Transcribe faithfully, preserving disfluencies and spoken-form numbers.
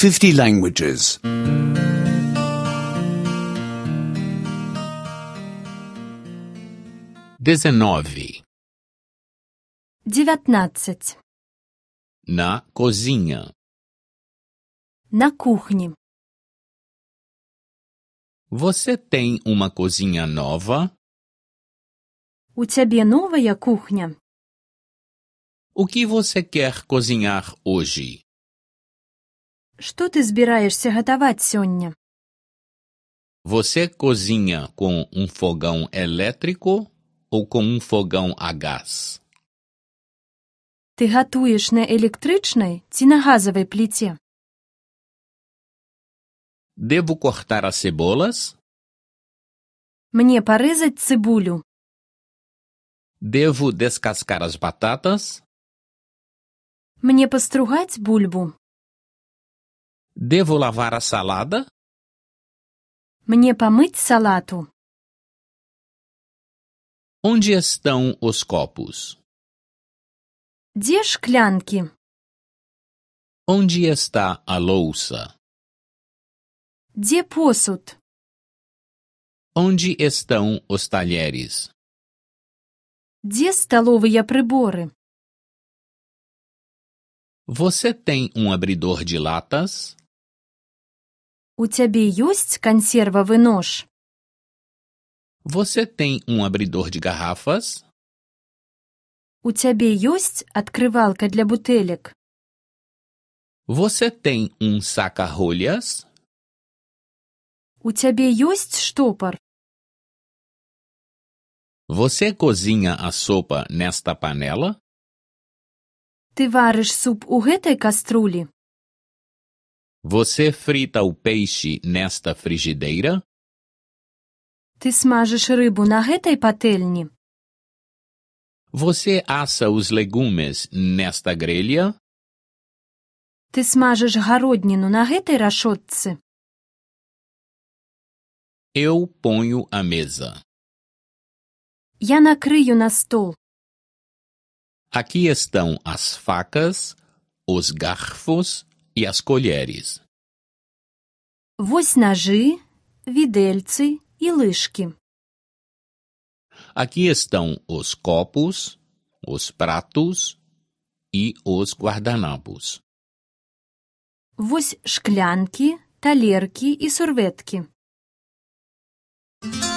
fifty languages. dezenove. девятнадцать. Na cozinha. На кухне. Você tem uma cozinha nova? У тебе новая кухня? O que você quer cozinhar hoje? Что ты збираешься готовать сёння? Você cozinha com um fogão elétrico ou com um fogão a gás? Ти готуєш на електричній ці на газовій плиті? Devo cortar as cebolas? Мне порезать цибулю? Devo descascar as batatas? Мне постругать бульбу? Devo lavar a salada? Мне помыть салату? Onde estão os copos? Где шклянки? Onde está a louça? Где посуд? Onde estão os talheres? Где столовые приборы? Você tem um abridor de latas? У тебе есть консервовый нож? Você tem um abridor de garrafas? У тебе есть открывалка для бутылек? Você tem um saca-rolhas? У тебе есть штопор? Você cozinha a sopa nesta panela? Ты вариш суп у гэтай каструлі? Você frita o peixe nesta frigideira? Ты смажиш рыбу на гэтай патэльні? Você assa os legumes nesta grelha? Ты смажиш гародніну на гэтай рашотцы? Eu ponho a mesa. Я накрыю на стол. Aqui estão as facas, os garfos e as colheres. Вось ножи, відельці і лишки. Aqui estão os copos, os pratos e os guardanapos. Вось шклянки, талерки і сурветки.